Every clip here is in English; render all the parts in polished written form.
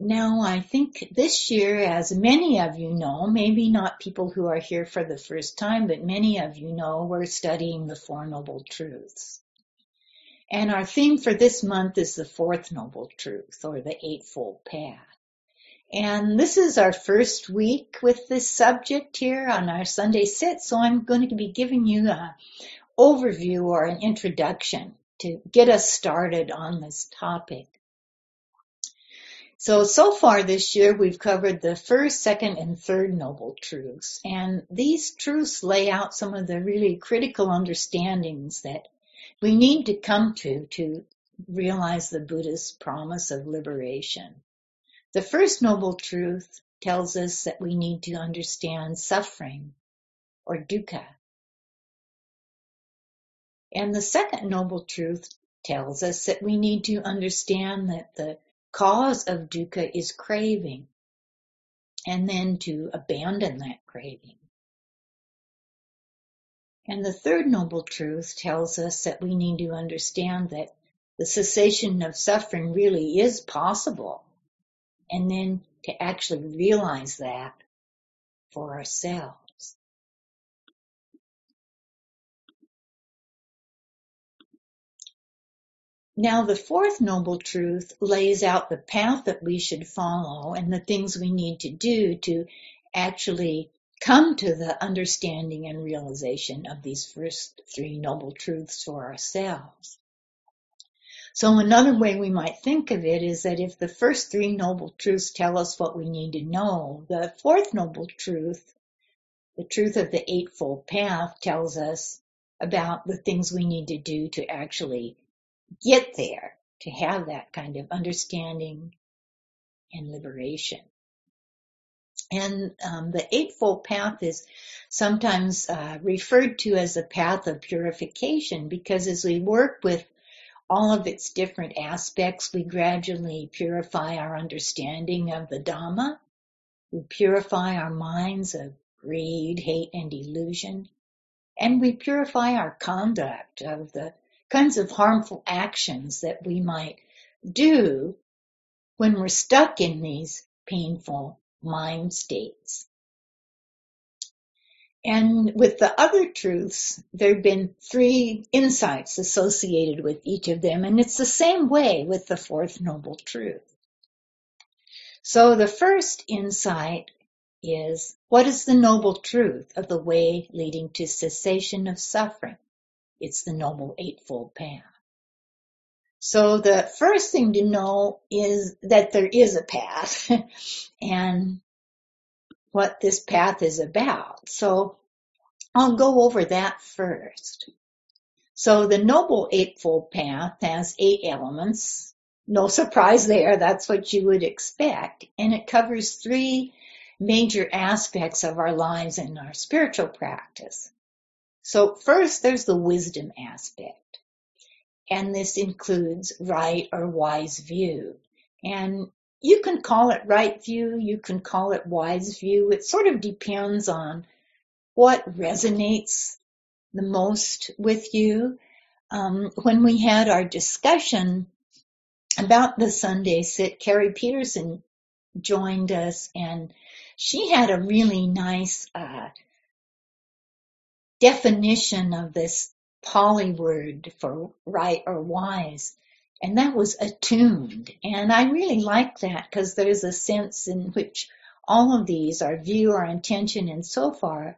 Now, I think this year, as many of you know, maybe not people who are here for the first time, but many of you know, we're studying the Four Noble Truths. And our theme for this month is the Fourth Noble Truth, or the Eightfold Path. And this is our first week with this subject here on our Sunday Sit, so I'm going to be giving you an overview or an introduction to get us started on this topic. So far this year, we've covered the first, second, and third noble truths. And these truths lay out some of the really critical understandings that we need to come to realize the Buddha's promise of liberation. The first noble truth tells us that we need to understand suffering, or dukkha. And the second noble truth tells us that we need to understand that the cause of dukkha is craving, and then to abandon that craving. And the third noble truth tells us that we need to understand that the cessation of suffering really is possible, and then to actually realize that for ourselves. Now, the fourth noble truth lays out the path that we should follow and the things we need to do to actually come to the understanding and realization of these first three noble truths for ourselves. So another way we might think of it is that if the first three noble truths tell us what we need to know, the fourth noble truth, the truth of the Eightfold Path, tells us about the things we need to do to actually get there, to have that kind of understanding and liberation. And the Eightfold Path is sometimes referred to as the path of purification, because as we work with all of its different aspects, we gradually purify our understanding of the Dhamma. We purify our minds of greed, hate, and delusion. And we purify our conduct of the kinds of harmful actions that we might do when we're stuck in these painful mind states. And with the other truths, there have been three insights associated with each of them, and it's the same way with the fourth noble truth. So the first insight is, what is the noble truth of the way leading to cessation of suffering? It's the Noble Eightfold Path. So the first thing to know is that there is a path and what this path is about. So I'll go over that first. So the Noble Eightfold Path has 8 elements. No surprise there, that's what you would expect. And it covers 3 major aspects of our lives and our spiritual practice. So first, there's the wisdom aspect. And this includes right or wise view. And you can call it right view, you can call it wise view. It sort of depends on what resonates the most with you. When we had our discussion about the Sunday Sit, Carrie Peterson joined us, and she had a really nice definition of this Pali word for right or wise, and that was attuned. And I really like that because there's a sense in which all of these, our view, our intention, and so forth,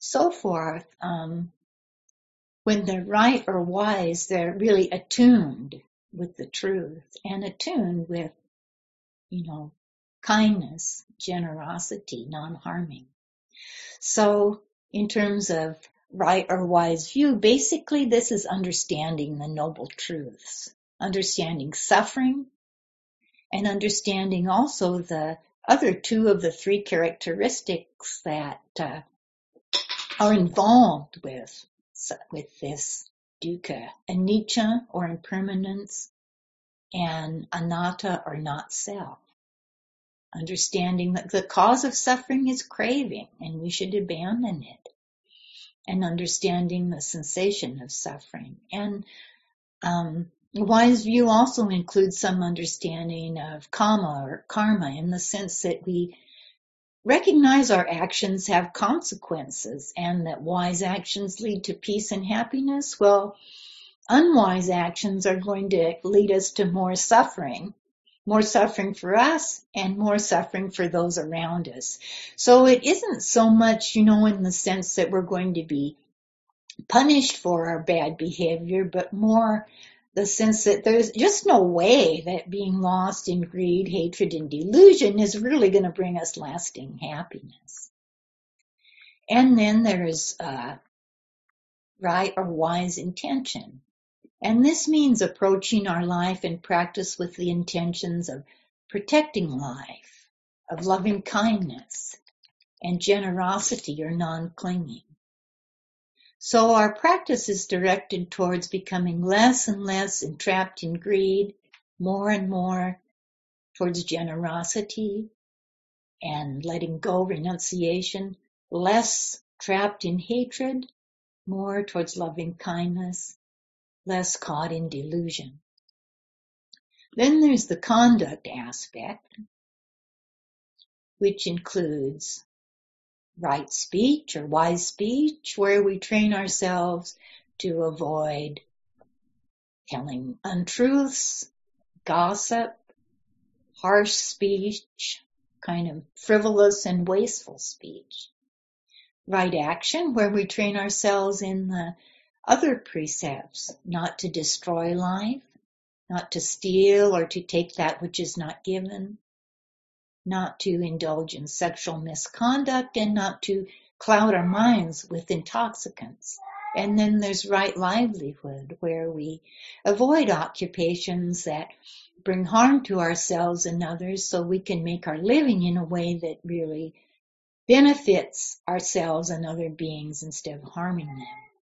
when they're right or wise, they're really attuned with the truth and attuned with, kindness, generosity, non-harming. So in terms of right or wise view, basically this is understanding the noble truths, understanding suffering, and understanding also the other 2 of the 3 characteristics that are involved with this dukkha, anicca or impermanence, and anatta or not self. Understanding that the cause of suffering is craving and we should abandon it. And understanding the sensation of suffering. And A wise view also includes some understanding of karma or karma in the sense that we recognize our actions have consequences and that wise actions lead to peace and happiness. Well, unwise actions are going to lead us to more suffering for us and more suffering for those around us. So it isn't so much, in the sense that we're going to be punished for our bad behavior, but more the sense that there's just no way that being lost in greed, hatred, and delusion is really going to bring us lasting happiness. And then there's right or wise intention. And this means approaching our life and practice with the intentions of protecting life, of loving kindness, and generosity or non-clinging. So our practice is directed towards becoming less and less entrapped in greed, more and more towards generosity and letting go, renunciation, less trapped in hatred, more towards loving kindness, less caught in delusion. Then there's the conduct aspect, which includes right speech or wise speech, where we train ourselves to avoid telling untruths, gossip, harsh speech, kind of frivolous and wasteful speech. Right action, where we train ourselves in the other precepts, not to destroy life, not to steal or to take that which is not given, not to indulge in sexual misconduct, and not to cloud our minds with intoxicants. And then there's right livelihood, where we avoid occupations that bring harm to ourselves and others so we can make our living in a way that really benefits ourselves and other beings instead of harming them.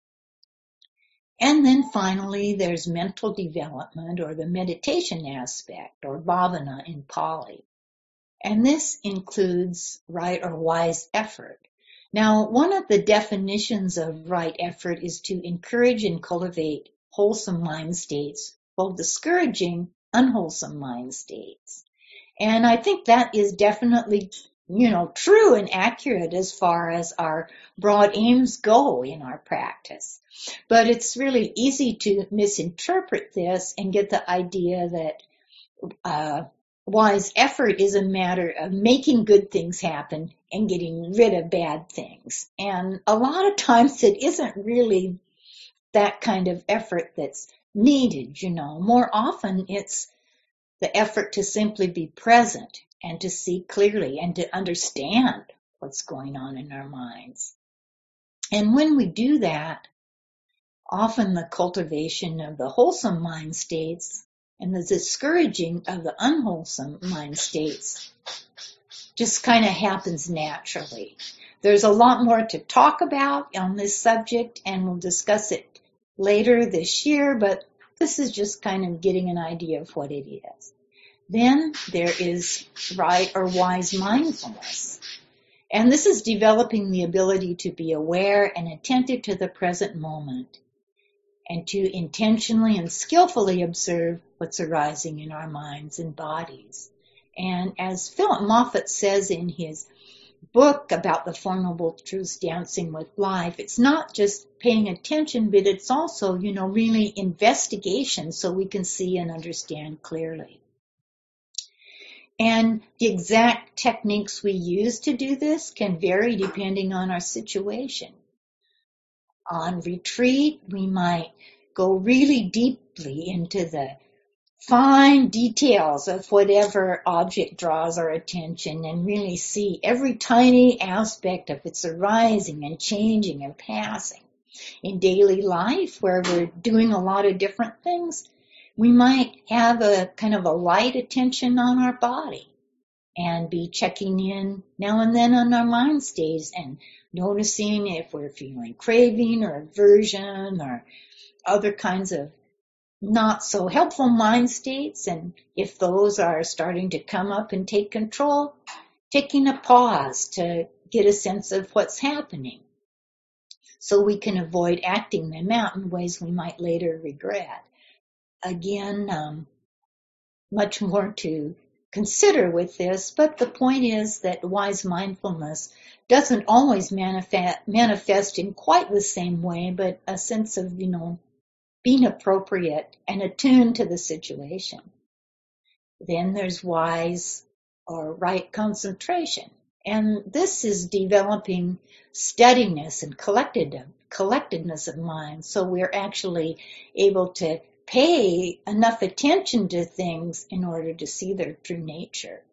And then finally, there's mental development or the meditation aspect, or bhavana in Pali. And this includes right or wise effort. Now, one of the definitions of right effort is to encourage and cultivate wholesome mind states while discouraging unwholesome mind states. And I think that is definitely, true and accurate as far as our broad aims go in our practice. But it's really easy to misinterpret this and get the idea that wise effort is a matter of making good things happen and getting rid of bad things. And a lot of times it isn't really that kind of effort that's needed, More often it's the effort to simply be present and to see clearly and to understand what's going on in our minds. And when we do that, often the cultivation of the wholesome mind states and the discouraging of the unwholesome mind states just kind of happens naturally. There's a lot more to talk about on this subject, and we'll discuss it later this year, but this is just kind of getting an idea of what it is. Then there is right or wise mindfulness. And this is developing the ability to be aware and attentive to the present moment and to intentionally and skillfully observe what's arising in our minds and bodies. And as Philip Moffitt says in his book about the Four Noble Truths, Dancing with Life, it's not just paying attention, but it's also, really investigation so we can see and understand clearly. And the exact techniques we use to do this can vary depending on our situation. On retreat, we might go really deeply into the fine details of whatever object draws our attention and really see every tiny aspect of its arising and changing and passing. In daily life, where we're doing a lot of different things, we might have a kind of a light attention on our body and be checking in now and then on our mind states and noticing if we're feeling craving or aversion or other kinds of not so helpful mind states. And if those are starting to come up and take control, taking a pause to get a sense of what's happening so we can avoid acting them out in ways we might later regret. again, much more to consider with this, but the point is that wise mindfulness doesn't always manifest in quite the same way, but a sense of, being appropriate and attuned to the situation. Then there's wise or right concentration. And this is developing steadiness and collectedness of mind. So we're actually able to pay enough attention to things in order to see their true nature.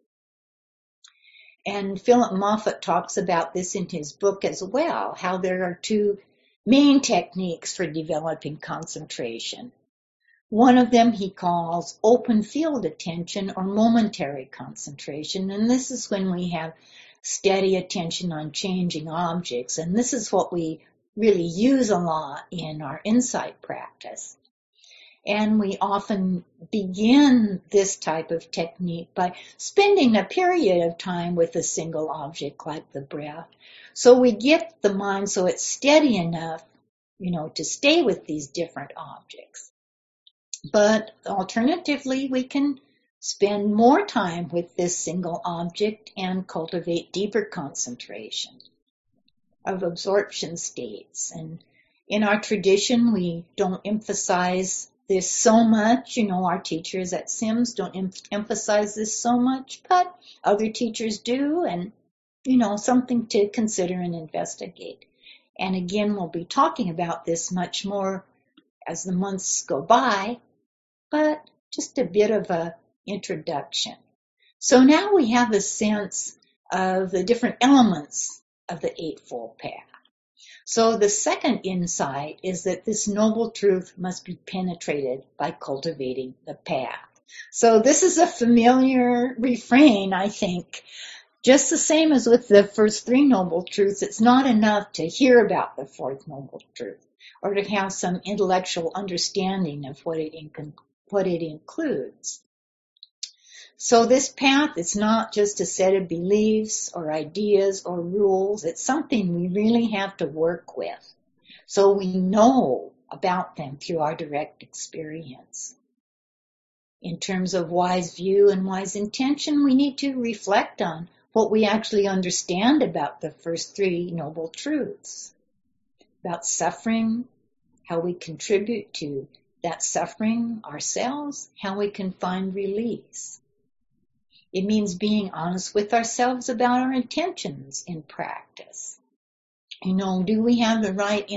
And Philip Moffitt talks about this in his book as well, how there are two main techniques for developing concentration. One of them he calls open field attention or momentary concentration. And this is when we have steady attention on changing objects. And this is what we really use a lot in our insight practice. And we often begin this type of technique by spending a period of time with a single object like the breath. So we get the mind so it's steady enough, to stay with these different objects. But alternatively, we can spend more time with this single object and cultivate deeper concentration of absorption states. And in our tradition, we don't emphasize this so much. Our teachers at Sims don't emphasize this so much, but other teachers do, and, something to consider and investigate. And again, we'll be talking about this much more as the months go by, but just a bit of an introduction. So now we have a sense of the different elements of the Eightfold Path. So the second insight is that this noble truth must be penetrated by cultivating the path. So this is a familiar refrain, I think. Just the same as with the first three noble truths, it's not enough to hear about the fourth noble truth or to have some intellectual understanding of what it includes. So this path is not just a set of beliefs or ideas or rules. It's something we really have to work with, so we know about them through our direct experience. In terms of wise view and wise intention, we need to reflect on what we actually understand about the first three noble truths, about suffering, how we contribute to that suffering ourselves, how we can find release. It means being honest with ourselves about our intentions in practice. Do we have the right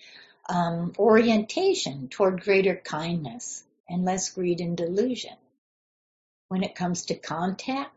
orientation toward greater kindness and less greed and delusion? When it comes to conduct,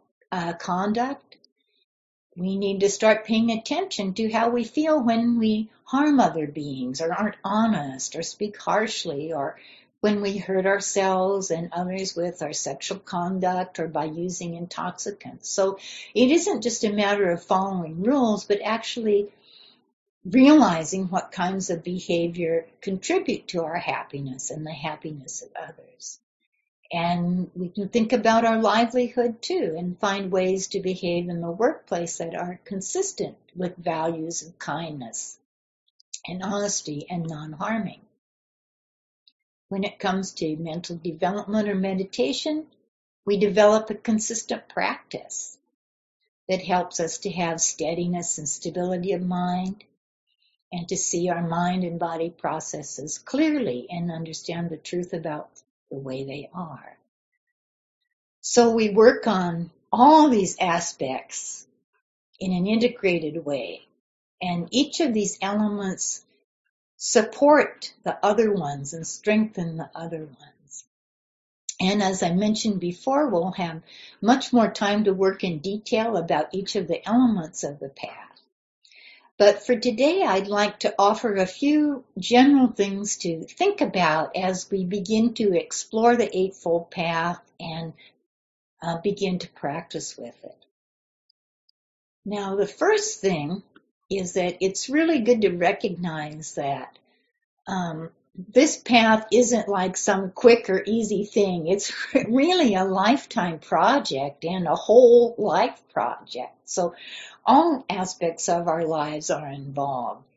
we need to start paying attention to how we feel when we harm other beings or aren't honest or speak harshly, or when we hurt ourselves and others with our sexual conduct or by using intoxicants. So it isn't just a matter of following rules, but actually realizing what kinds of behavior contribute to our happiness and the happiness of others. And we can think about our livelihood too and find ways to behave in the workplace that are consistent with values of kindness and honesty and non-harming. When it comes to mental development or meditation, we develop a consistent practice that helps us to have steadiness and stability of mind and to see our mind and body processes clearly and understand the truth about the way they are. So we work on all these aspects in an integrated way, and each of these elements support the other ones and strengthen the other ones. And as I mentioned before, we'll have much more time to work in detail about each of the elements of the path. But for today, I'd like to offer a few general things to think about as we begin to explore the Eightfold Path and begin to practice with it. Now, the first thing is that it's really good to recognize that this path isn't like some quick or easy thing. It's really a lifetime project and a whole life project. So all aspects of our lives are involved.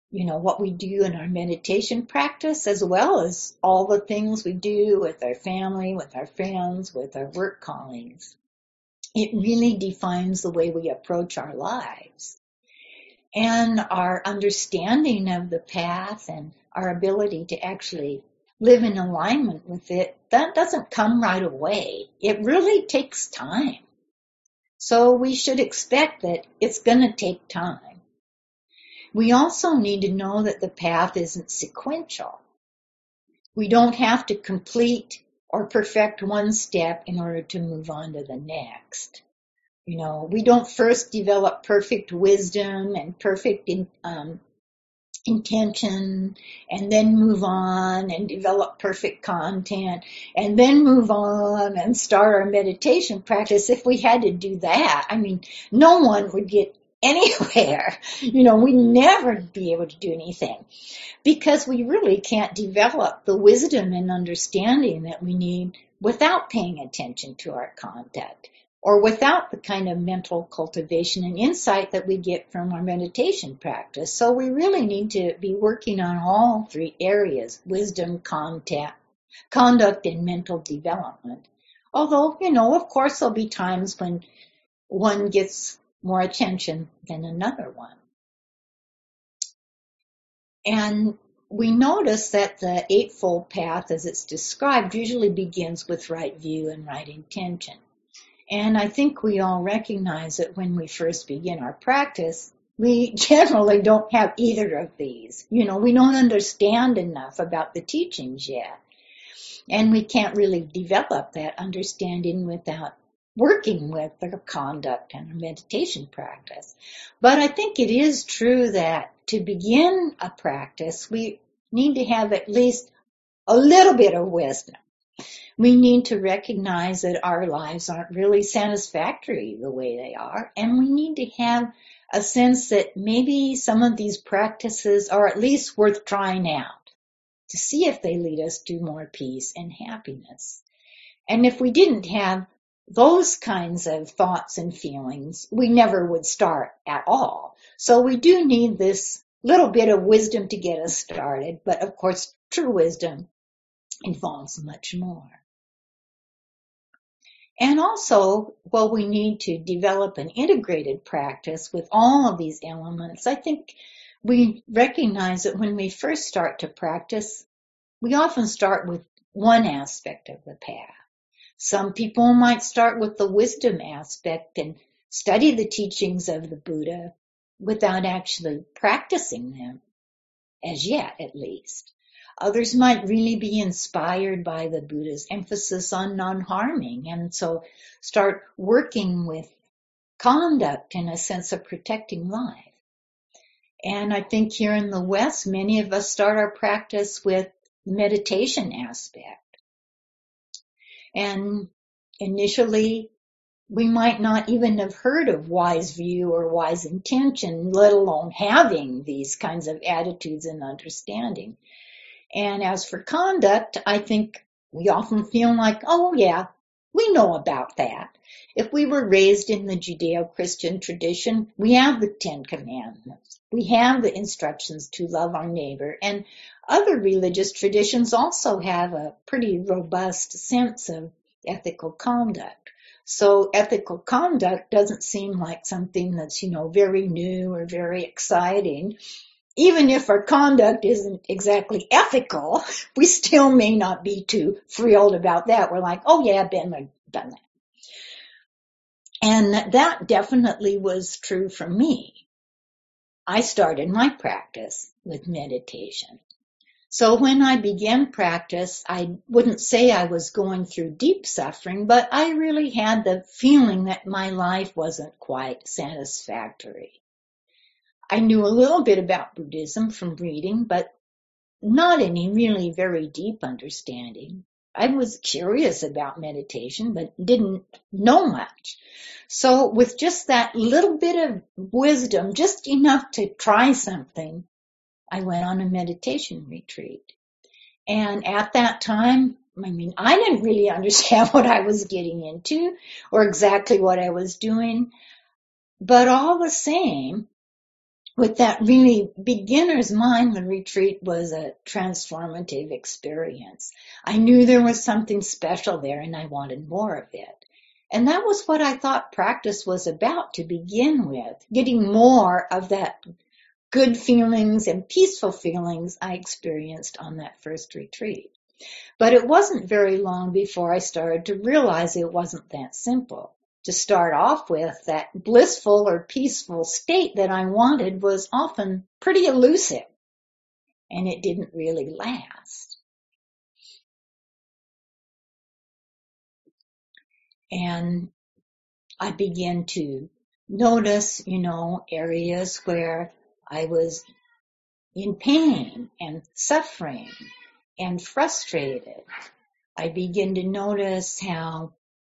what we do in our meditation practice, as well as all the things we do with our family, with our friends, with our work colleagues. It really defines the way we approach our lives. And our understanding of the path and our ability to actually live in alignment with it, that doesn't come right away. It really takes time. So we should expect that it's going to take time. We also need to know that the path isn't sequential. We don't have to complete or perfect one step in order to move on to the next. We don't first develop perfect wisdom and perfect intention and then move on and develop perfect content and then move on and start our meditation practice. If we had to do that, no one would get anywhere. We'd never be able to do anything, because we really can't develop the wisdom and understanding that we need without paying attention to our conduct, or without the kind of mental cultivation and insight that we get from our meditation practice. So we really need to be working on all three areas: wisdom, conduct, and mental development. Although, of course, there'll be times when one gets more attention than another one. And we notice that the Eightfold Path, as it's described, usually begins with right view and right intention. And I think we all recognize that when we first begin our practice, we generally don't have either of these. We don't understand enough about the teachings yet. And we can't really develop that understanding without working with our conduct and our meditation practice. But I think it is true that to begin a practice, we need to have at least a little bit of wisdom. We need to recognize that our lives aren't really satisfactory the way they are, and we need to have a sense that maybe some of these practices are at least worth trying out to see if they lead us to more peace and happiness. And if we didn't have those kinds of thoughts and feelings, we never would start at all. So we do need this little bit of wisdom to get us started, but of course, true wisdom involves much more. And also, while we need to develop an integrated practice with all of these elements, I think we recognize that when we first start to practice, we often start with one aspect of the path. Some people might start with the wisdom aspect and study the teachings of the Buddha without actually practicing them, as yet at least. Others might really be inspired by the Buddha's emphasis on non-harming, and so start working with conduct and a sense of protecting life. And I think here in the West, many of us start our practice with meditation aspect. And initially, we might not even have heard of wise view or wise intention, let alone having these kinds of attitudes and understanding. And as for conduct, I think we often feel like, oh yeah, we know about that. If we were raised in the Judeo-Christian tradition, we have the Ten Commandments. We have the instructions to love our neighbor. And other religious traditions also have a pretty robust sense of ethical conduct. So ethical conduct doesn't seem like something that's, very new or very exciting. Even if our conduct isn't exactly ethical, we still may not be too thrilled about that. We're like, oh yeah, I've been there, done that. And that definitely was true for me. I started my practice with meditation. So when I began practice, I wouldn't say I was going through deep suffering, but I really had the feeling that my life wasn't quite satisfactory. I knew a little bit about Buddhism from reading, but not any really very deep understanding. I was curious about meditation, but didn't know much. So with just that little bit of wisdom, just enough to try something, I went on a meditation retreat. And at that time, I didn't really understand what I was getting into or exactly what I was doing, but all the same, with that really beginner's mind, the retreat was a transformative experience. I knew there was something special there and I wanted more of it. And that was what I thought practice was about to begin with, getting more of that good feelings and peaceful feelings I experienced on that first retreat. But it wasn't very long before I started to realize it wasn't that simple. To start off with, that blissful or peaceful state that I wanted was often pretty elusive, and it didn't really last. And I began to notice, areas where I was in pain and suffering and frustrated. I began to notice how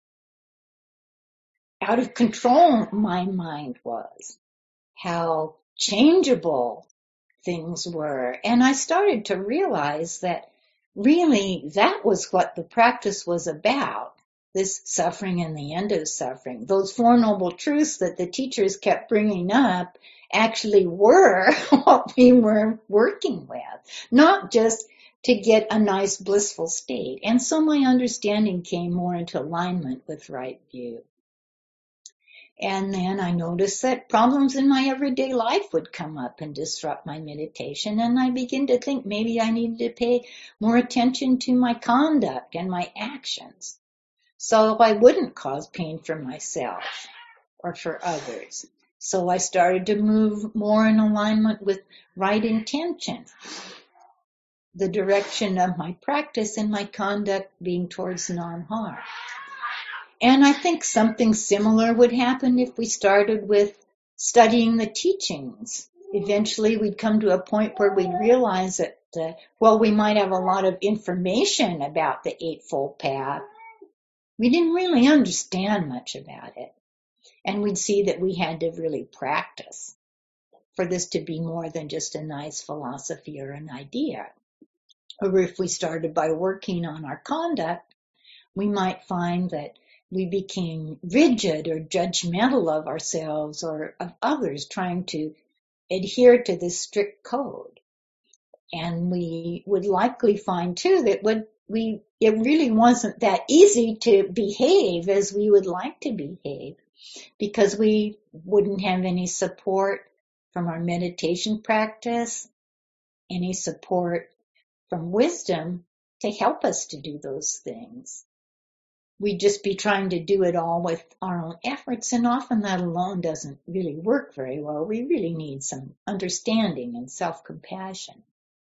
out of control my mind was, how changeable things were. And I started to realize that really that was what the practice was about, this suffering and the end of suffering. Those Four Noble Truths that the teachers kept bringing up actually were what we were working with, not just to get a nice blissful state. And so my understanding came more into alignment with right view. And then I noticed that problems in my everyday life would come up and disrupt my meditation. And I began to think maybe I needed to pay more attention to my conduct and my actions, so I wouldn't cause pain for myself or for others. So I started to move more in alignment with right intention, the direction of my practice and my conduct being towards non-harm. And I think something similar would happen if we started with studying the teachings. Eventually we'd come to a point where we'd realize that, while we might have a lot of information about the Eightfold Path, we didn't really understand much about it. And we'd see that we had to really practice for this to be more than just a nice philosophy or an idea. Or if we started by working on our conduct, we might find that we became rigid or judgmental of ourselves or of others, trying to adhere to this strict code. And we would likely find too that it really wasn't that easy to behave as we would like to behave, because we wouldn't have any support from our meditation practice, any support from wisdom to help us to do those things. We'd just be trying to do it all with our own efforts, and often that alone doesn't really work very well. We really need some understanding and self-compassion.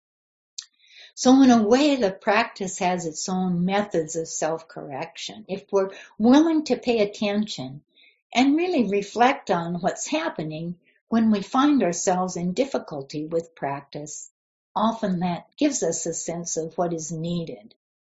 So in a way, the practice has its own methods of self-correction. If we're willing to pay attention and really reflect on what's happening when we find ourselves in difficulty with practice, often that gives us a sense of what is needed.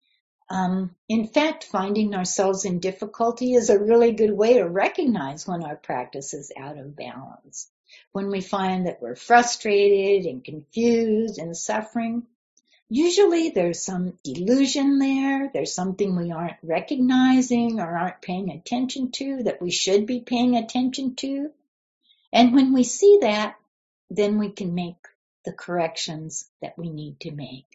In fact, finding ourselves in difficulty is a really good way to recognize when our practice is out of balance. When we find that we're frustrated and confused and suffering, usually there's some delusion there. There's something we aren't recognizing or aren't paying attention to that we should be paying attention to. And when we see that, then we can make the corrections that we need to make.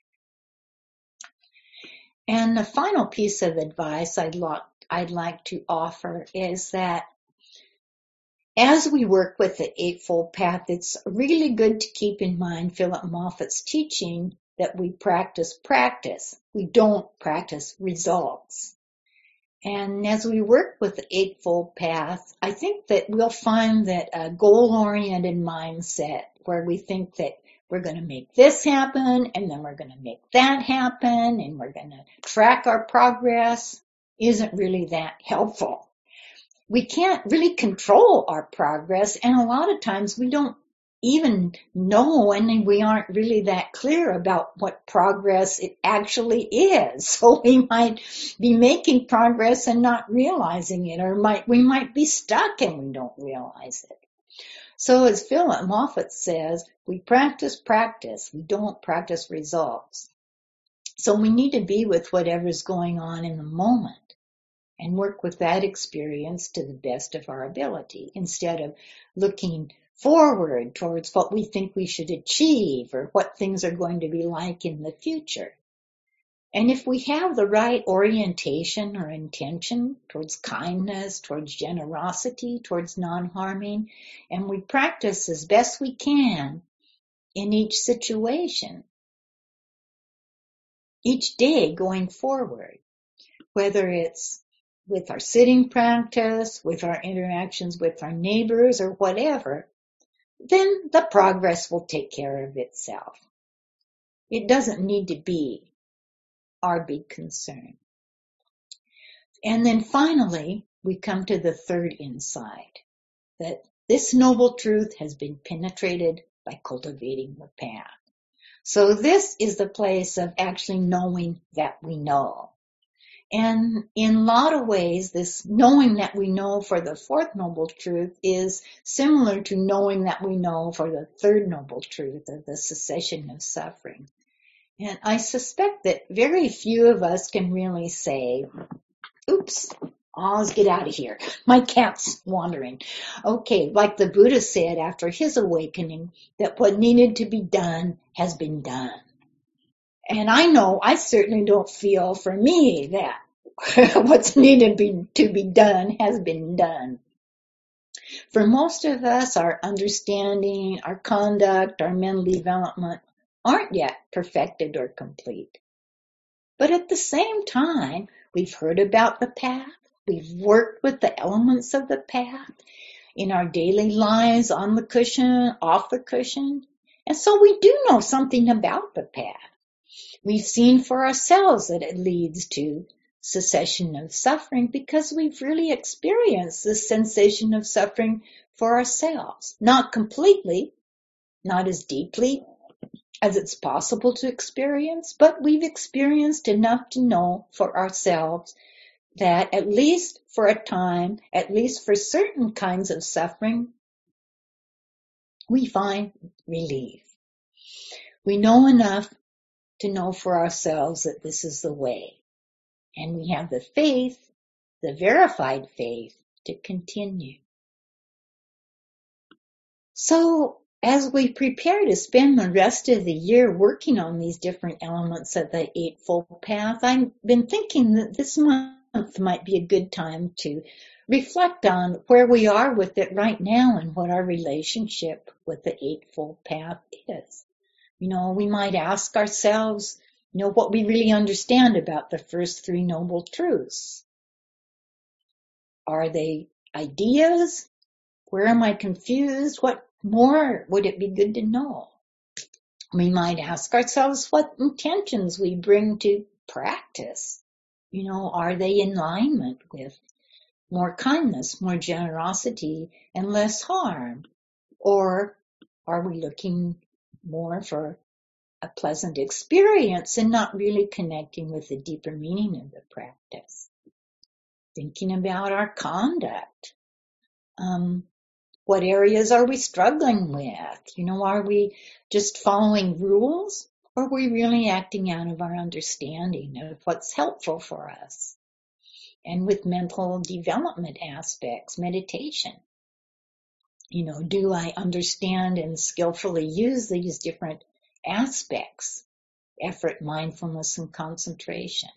And the final piece of advice I'd like to offer is that as we work with the Eightfold Path, it's really good to keep in mind Philip Moffat's teaching that we practice practice. We don't practice results. And as we work with the Eightfold Path, I think that we'll find that a goal-oriented mindset where we think that we're going to make this happen, and then we're going to make that happen, and we're going to track our progress isn't really that helpful. We can't really control our progress, and a lot of times we don't even know, and we aren't really that clear about what progress it actually is. So we might be making progress and not realizing it, or we might be stuck and we don't realize it. So as Philip Moffat says, we practice practice, we don't practice results. So we need to be with whatever's going on in the moment and work with that experience to the best of our ability, instead of looking forward towards what we think we should achieve or what things are going to be like in the future. And if we have the right orientation or intention towards kindness, towards generosity, towards non-harming, and we practice as best we can in each situation, each day going forward, whether it's with our sitting practice, with our interactions with our neighbors or whatever, then the progress will take care of itself. It doesn't need to be our big concern. And then finally, we come to the third insight, that this noble truth has been penetrated by cultivating the path. So this is the place of actually knowing that we know. And in a lot of ways, this knowing that we know for the fourth noble truth is similar to knowing that we know for the third noble truth of the cessation of suffering. And I suspect that very few of us can really say, oops, let's get out of here. My cat's wandering. Okay, like the Buddha said after his awakening, that what needed to be done has been done. And I know I certainly don't feel for me that what's needed to be done has been done. For most of us, our understanding, our conduct, our mental development aren't yet perfected or complete. But at the same time, we've heard about the path. We've worked with the elements of the path in our daily lives, on the cushion, off the cushion. And so we do know something about the path. We've seen for ourselves that it leads to cessation of suffering because we've really experienced the sensation of suffering for ourselves. Not completely, not as deeply as it's possible to experience, but we've experienced enough to know for ourselves that at least for a time, at least for certain kinds of suffering, we find relief. We know enough to know for ourselves that this is the way. And we have the faith, the verified faith, to continue. So as we prepare to spend the rest of the year working on these different elements of the Eightfold Path, I've been thinking that this month might be a good time to reflect on where we are with it right now and what our relationship with the Eightfold Path is. We might ask ourselves, what we really understand about the first three noble truths. Are they ideas? Where am I confused? What more would it be good to know? We might ask ourselves what intentions we bring to practice. Are they in alignment with more kindness, more generosity, and less harm? Or are we looking more for a pleasant experience and not really connecting with the deeper meaning of the practice? Thinking about our conduct. What areas are we struggling with? Are we just following rules, or are we really acting out of our understanding of what's helpful for us? And with mental development aspects, meditation. Do I understand and skillfully use these different aspects? Effort, mindfulness, and concentration.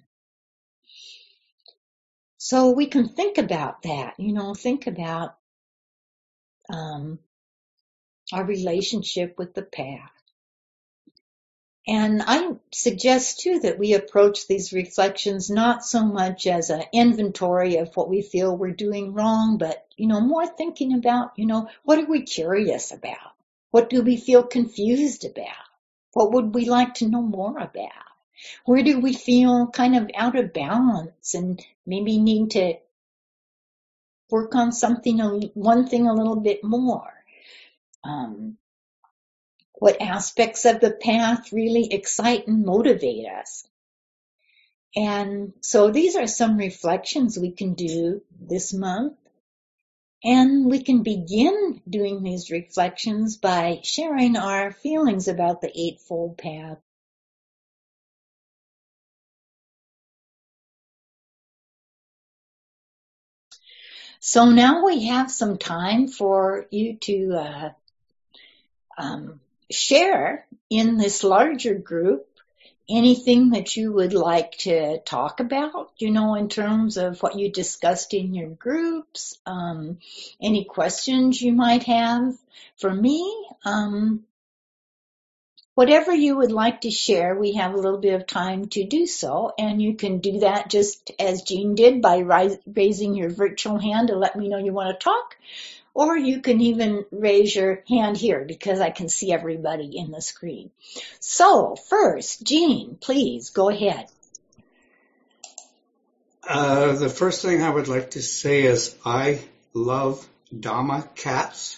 So we can think about that, think about our relationship with the path. And I suggest too that we approach these reflections not so much as an inventory of what we feel we're doing wrong, but, more thinking about, what are we curious about? What do we feel confused about? What would we like to know more about? Where do we feel kind of out of balance and maybe need to work on one thing a little bit more? What aspects of the path really excite and motivate us? And so these are some reflections we can do this month. And we can begin doing these reflections by sharing our feelings about the Eightfold Path. So now we have some time for you to share in this larger group anything that you would like to talk about, in terms of what you discussed in your groups, any questions you might have for me, whatever you would like to share. We have a little bit of time to do so, and you can do that just as Jean did by raising your virtual hand to let me know you want to talk. Or you can even raise your hand here because I can see everybody in the screen. So first, Jean, please go ahead. The first thing I would like to say is I love Dama cats.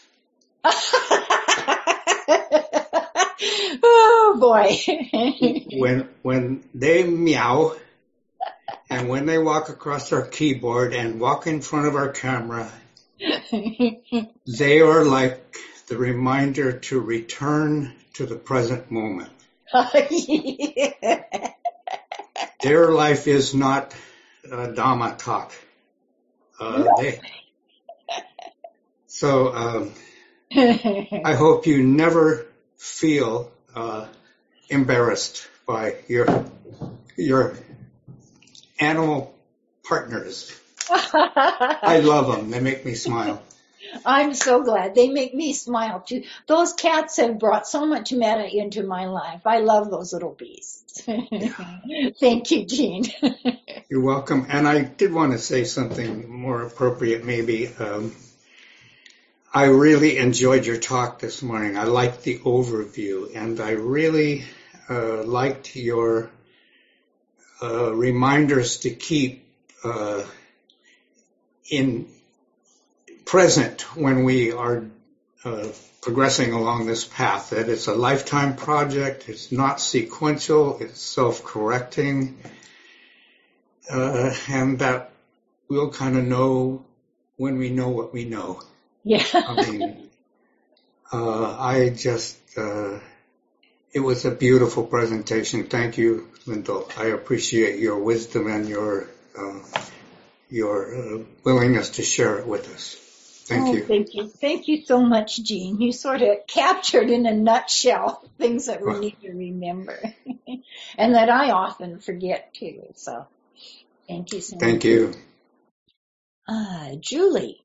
Oh boy. When they meow and when they walk across our keyboard and walk in front of our camera, they are like the reminder to return to the present moment. Their life is not Dama talk. I hope you never feel embarrassed by your animal partners. I love them. They make me smile. I'm so glad. They make me smile too. Those cats have brought so much meta into my life. I love those little beasts. Thank you, Jean. You're welcome. And I did want to say something more appropriate, maybe. I really enjoyed your talk this morning. I liked the overview, and I really liked your reminders to keep in present when we are progressing along this path, that it's a lifetime project, it's not sequential, it's self-correcting, and that we'll kind of know when we know what we know. Yeah. I mean, it was a beautiful presentation. Thank you, Lyndall. I appreciate your wisdom and your willingness to share it with us. Thank you. Thank you. Thank you so much, Jean. You sort of captured in a nutshell things that we need to remember and that I often forget too. So thank you so much. Thank you. Julie.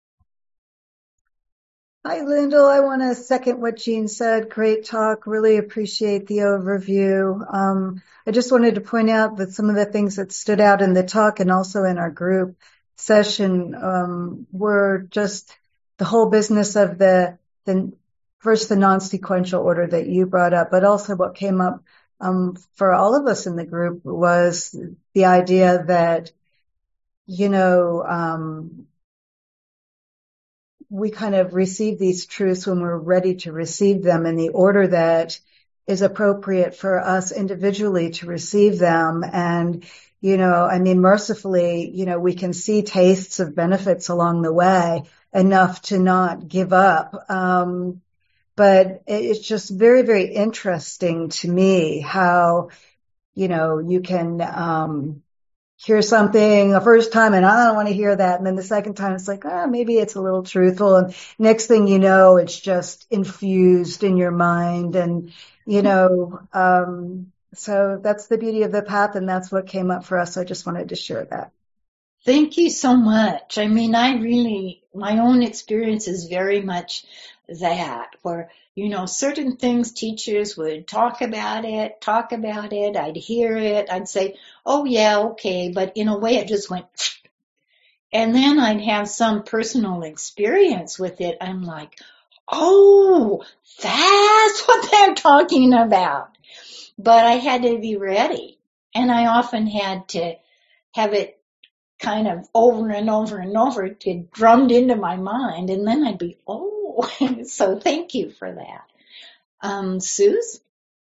Hi, Lyndall. I want to second what Jean said. Great talk. Really appreciate the overview. I just wanted to point out that some of the things that stood out in the talk and also in our group session were just the whole business of the first the non-sequential order that you brought up, but also what came up for all of us in the group was the idea that, we kind of receive these truths when we're ready to receive them in the order that is appropriate for us individually to receive them. And, mercifully, we can see tastes of benefits along the way enough to not give up. But it's just very, very interesting to me how, you can, hear something the first time and I don't want to hear that. And then the second time it's like, maybe it's a little truthful. And next thing you know, it's just infused in your mind. And, so that's the beauty of the path. And that's what came up for us. So I just wanted to share that. Thank you so much. I mean, my own experience is very much that where, certain things teachers would talk about it. I'd hear it. I'd say, oh yeah, okay. But in a way it just went, and then I'd have some personal experience with it. I'm like, oh, that's what they're talking about. But I had to be ready. And I often had to have it kind of over and over and over to get drummed into my mind. And then I'd be, so thank you for that. Suze?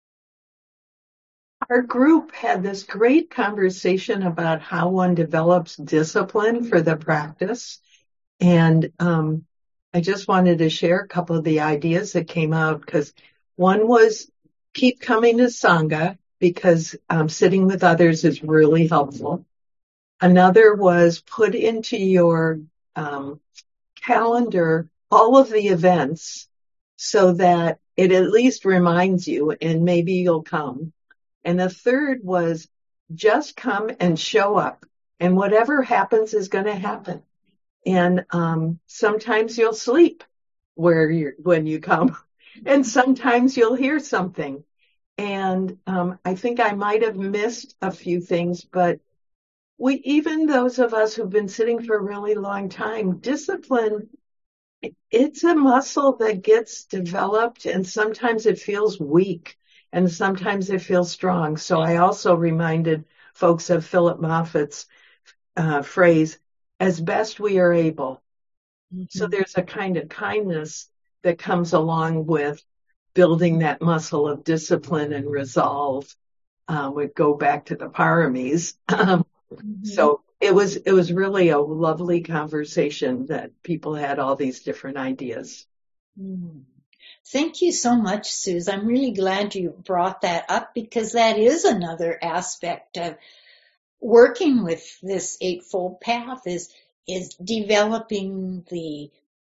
Our group had this great conversation about how one develops discipline for the practice. And I just wanted to share a couple of the ideas that came out, because one was keep coming to Sangha, because sitting with others is really helpful. Another was put into your calendar all of the events so that it at least reminds you, and maybe you'll come. And the third was just come and show up, and whatever happens is going to happen. And sometimes you'll sleep when you come, and sometimes you'll hear something. And I think I might have missed a few things, but even those of us who've been sitting for a really long time, discipline, it's a muscle that gets developed, and sometimes it feels weak and sometimes it feels strong. So I also reminded folks of Philip Moffat's phrase, as best we are able. Mm-hmm. So there's a kind of kindness that comes along with building that muscle of discipline and resolve. We go back to the paramis. Mm-hmm. So it was really a lovely conversation that people had all these different ideas. Mm. Thank you so much, Suze. I'm really glad you brought that up, because that is another aspect of working with this Eightfold Path is developing the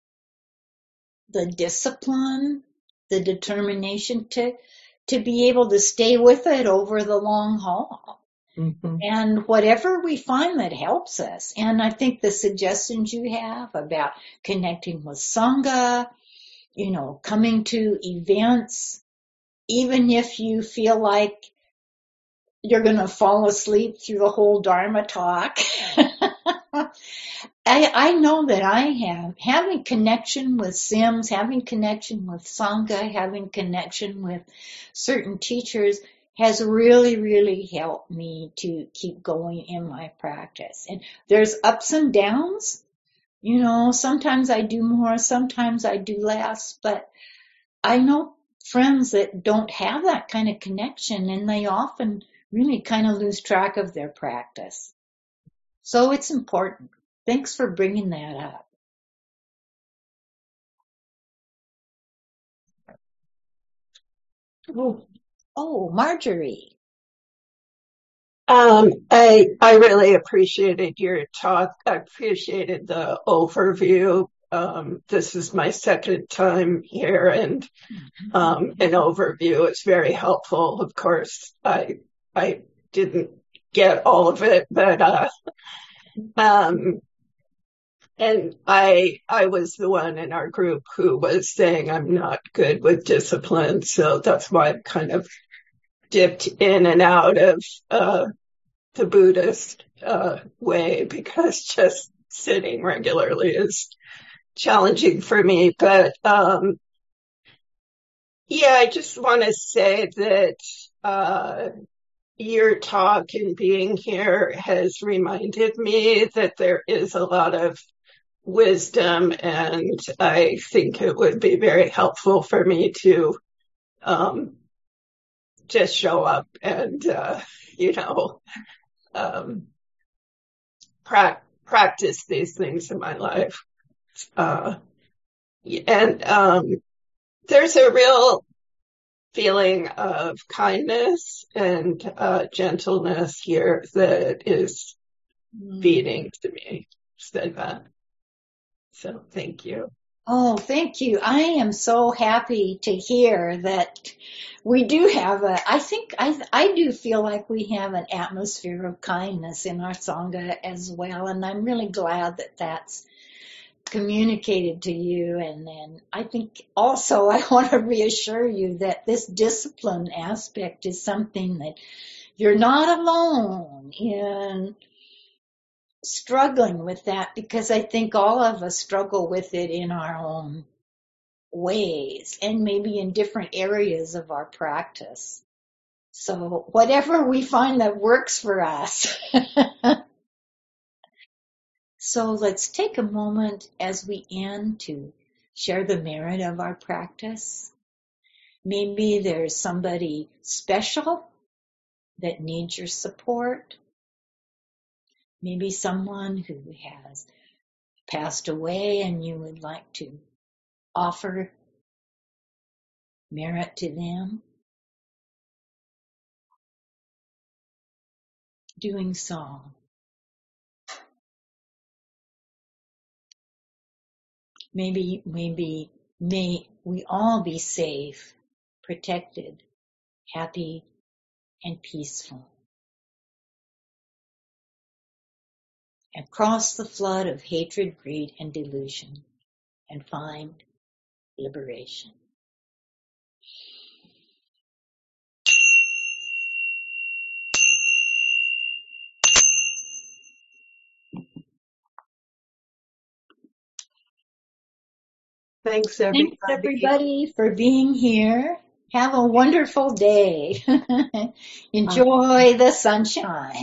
discipline, the determination to be able to stay with it over the long haul. Mm-hmm. And whatever we find that helps us. And I think the suggestions you have about connecting with Sangha, coming to events, even if you feel like you're going to fall asleep through the whole Dharma talk. I know that I have. Having connection with Sims, having connection with Sangha, having connection with certain teachers has really, really helped me to keep going in my practice. And there's ups and downs. Sometimes I do more, sometimes I do less, but I know friends that don't have that kind of connection, and they often really kind of lose track of their practice. So it's important. Thanks for bringing that up. Oh, Marjorie. I really appreciated your talk. I appreciated the overview. This is my second time here, and an overview is very helpful. Of course, I didn't get all of it, but and I was the one in our group who was saying I'm not good with discipline, so that's why I've kind of dipped in and out of the Buddhist way, because just sitting regularly is challenging for me. But yeah, I just want to say that your talk and being here has reminded me that there is a lot of wisdom, and I think it would be very helpful for me to just show up and practice these things in my life. And there's a real feeling of kindness and gentleness here that is feeding to me. Said that. So thank you. Oh, thank you. I am so happy to hear that we do have I do feel like we have an atmosphere of kindness in our Sangha as well. And I'm really glad that that's communicated to you. And then I think also I want to reassure you that this discipline aspect is something that you're not alone in struggling with that, because I think all of us struggle with it in our own ways and maybe in different areas of our practice. So whatever we find that works for us. So let's take a moment as we end to share the merit of our practice. Maybe there's somebody special that needs your support. Maybe someone who has passed away and you would like to offer merit to them. Doing so. Maybe may we all be safe, protected, happy, and peaceful. And cross the flood of hatred, greed, and delusion, and find liberation. Thanks, everybody. Thanks, everybody, for being here. Have a wonderful day. Enjoy the sunshine.